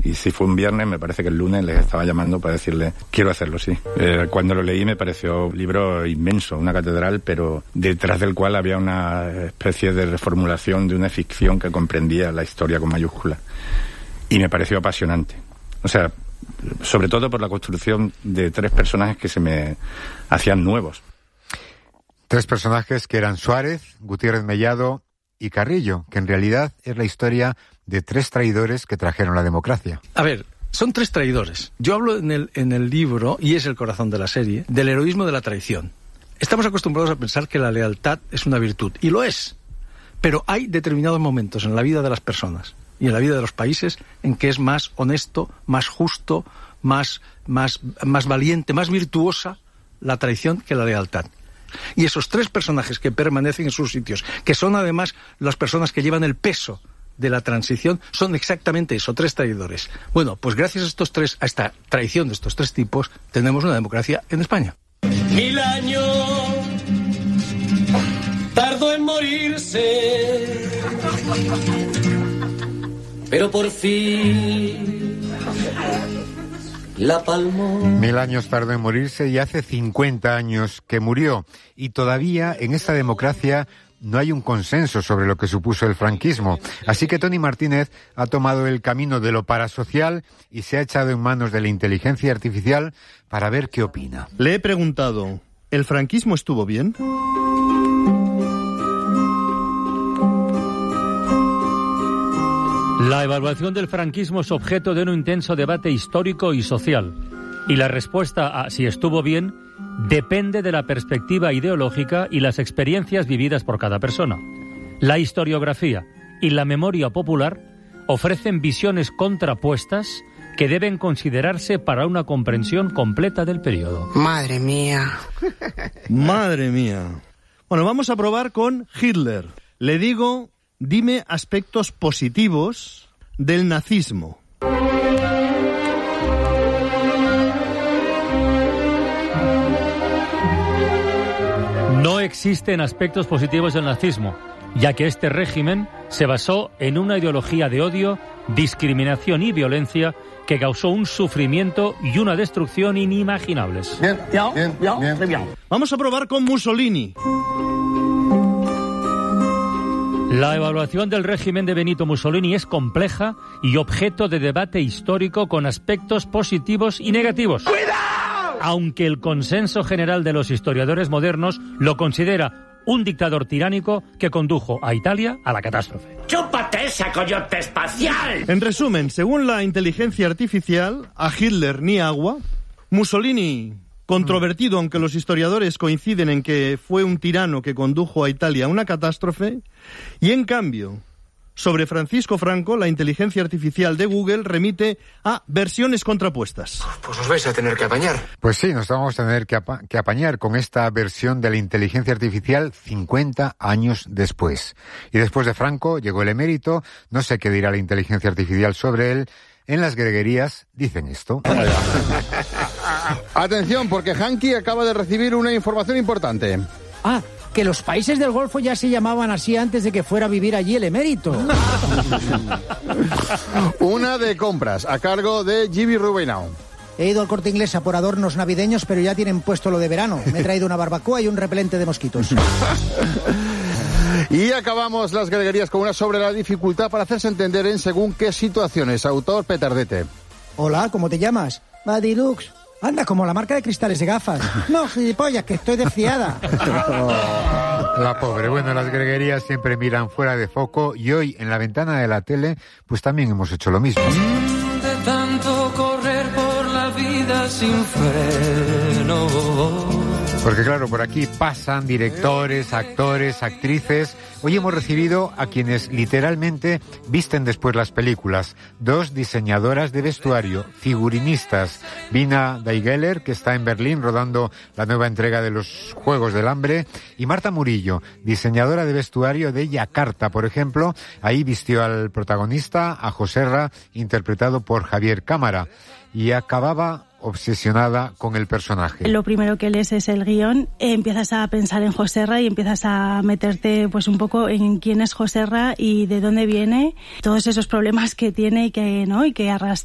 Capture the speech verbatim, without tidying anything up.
Y si fue un viernes, me parece que el lunes les estaba llamando para decirle, quiero hacerlo, sí. Eh, cuando lo leí me pareció un libro inmenso, una catedral, pero detrás del cual había una especie de reformulación de una ficción que comprendía la historia con mayúsculas. Y me pareció apasionante. O sea, sobre todo por la construcción de tres personajes que se me hacían nuevos. Tres personajes que eran Suárez, Gutiérrez Mellado y Carrillo, que en realidad es la historia de tres traidores que trajeron la democracia. A ver, son tres traidores. Yo hablo en el, en el libro, y es el corazón de la serie, del heroísmo de la traición. Estamos acostumbrados a pensar que la lealtad es una virtud, y lo es. Pero hay determinados momentos en la vida de las personas y en la vida de los países en que es más honesto, más justo, más, más, más valiente, más virtuosa la traición que la lealtad. Y esos tres personajes que permanecen en sus sitios, que son además las personas que llevan el peso de la transición, son exactamente eso, tres traidores. Bueno, pues gracias a estos tres, a esta traición de estos tres tipos, tenemos una democracia en España. Mil años tardó en morirse, pero por fin la palmó. Mil años tardó en morirse y hace cincuenta años que murió. Y todavía en esta democracia no hay un consenso sobre lo que supuso el franquismo. Así que Tony Martínez ha tomado el camino de lo parasocial y se ha echado en manos de la inteligencia artificial para ver qué opina. Le he preguntado, ¿el franquismo estuvo bien? La evaluación del franquismo es objeto de un intenso debate histórico y social. Y la respuesta a si estuvo bien depende de la perspectiva ideológica y las experiencias vividas por cada persona. La historiografía y la memoria popular ofrecen visiones contrapuestas que deben considerarse para una comprensión completa del periodo. Madre mía. Madre mía. Bueno, vamos a probar con Hitler. Le digo, dime aspectos positivos del nazismo. No existen aspectos positivos del nazismo, ya que este régimen se basó en una ideología de odio, discriminación y violencia que causó un sufrimiento y una destrucción inimaginables. Bien, bien, bien, bien. Vamos a probar con Mussolini. La evaluación del régimen de Benito Mussolini es compleja y objeto de debate histórico con aspectos positivos y negativos. ¡Cuidado! Aunque el consenso general de los historiadores modernos lo considera un dictador tiránico que condujo a Italia a la catástrofe. ¡Chúpate esa coyote espacial! En resumen, según la inteligencia artificial, a Hitler ni agua. Mussolini, controvertido, aunque los historiadores coinciden en que fue un tirano que condujo a Italia a una catástrofe. Y en cambio, sobre Francisco Franco, la inteligencia artificial de Google remite a versiones contrapuestas. Pues os vais a tener que apañar. Pues sí, nos vamos a tener que, apa- que apañar con esta versión de la inteligencia artificial cincuenta años después. Y después de Franco llegó el emérito, no sé qué dirá la inteligencia artificial sobre él. En las greguerías dicen esto. Atención, porque Hanky acaba de recibir una información importante. Ah, que los países del Golfo ya se llamaban así antes de que fuera a vivir allí el emérito. Una de compras, a cargo de Gibi Rubinau. He ido al Corte Inglés a por adornos navideños, pero ya tienen puesto lo de verano. Me he traído una barbacoa y un repelente de mosquitos. Y acabamos las greguerías con una sobre la dificultad para hacerse entender en según qué situaciones. Autor Petardete. Hola, ¿cómo te llamas? Badilux. Anda, como la marca de cristales de gafas. No, gilipollas, que estoy desfiada. La pobre. Bueno, las greguerías siempre miran fuera de foco y hoy en la ventana de la tele pues también hemos hecho lo mismo. De tanto correr por la vida sin freno. Porque claro, por aquí pasan directores, actores, actrices. Hoy hemos recibido a quienes literalmente visten después las películas. Dos diseñadoras de vestuario, figurinistas. Vina Daigeler, que está en Berlín rodando la nueva entrega de los Juegos del Hambre. Y Marta Murillo, diseñadora de vestuario de Yakarta, por ejemplo. Ahí vistió al protagonista, a Joserra, interpretado por Javier Cámara. Y acababa obsesionada con el personaje. Lo primero que lees es el guión, eh, empiezas a pensar en Joserra y empiezas a meterte pues un poco en quién es Joserra y de dónde viene, todos esos problemas que tiene y que no y que arrastra